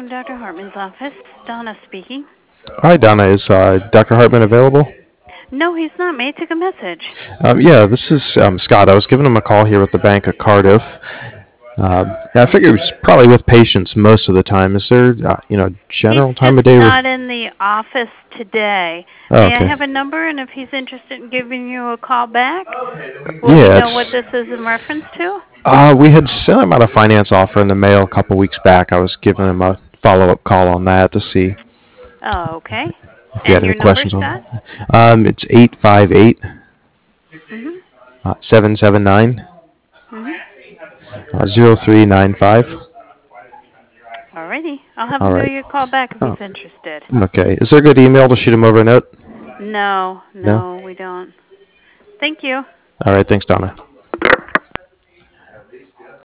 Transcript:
Dr. Hartman's office. Donna speaking. Hi, Donna. Is Dr. Hartman available? No, he's not. May I take a message? Yeah, this is Scott. I was giving him a call here with the Bank of Cardiff. Yeah, I figure it's probably with patients most of the time. Is there, He's general time just of day? not in the office today. Oh, May I okay. have a number, and if he's interested in giving you a call back, will he Yeah, know what it's. this is in reference to? We had sent him out a finance offer in the mail a couple weeks back. I was giving him a follow-up call on that to see Oh, okay. if he had And any your number, questions on Scott? that. It's 858 Mhm. 779 Mhm. 0395. Alrighty. I'll have All him give right. you a call back if Oh, he's interested. okay. Is there a good email to shoot him over a note? No, No? no, we don't. Thank you. All right. Thanks, Donna.